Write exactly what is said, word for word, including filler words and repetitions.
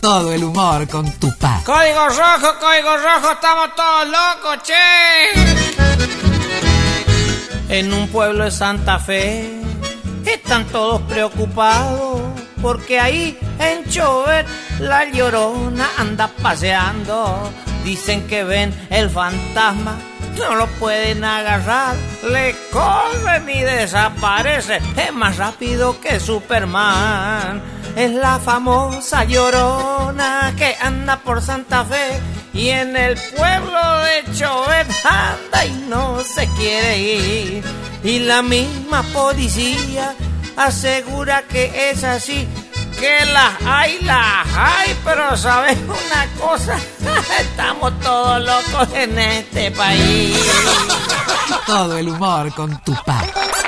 Todo el humor con Tupac. Código rojo, código rojo, estamos todos locos, che. En un pueblo de Santa Fe están todos preocupados porque ahí en Chobet la Llorona anda paseando. Dicen que ven el fantasma, no lo pueden agarrar, le corren y desaparece, es más rápido que Superman. Es la famosa Llorona que anda por Santa Fe y en el pueblo de Chobet anda y no se quiere ir. Y la misma policía asegura que es así, que las hay, las hay, pero ¿sabes una cosa? Estamos todos locos en este país. Todo el humor con Tupac.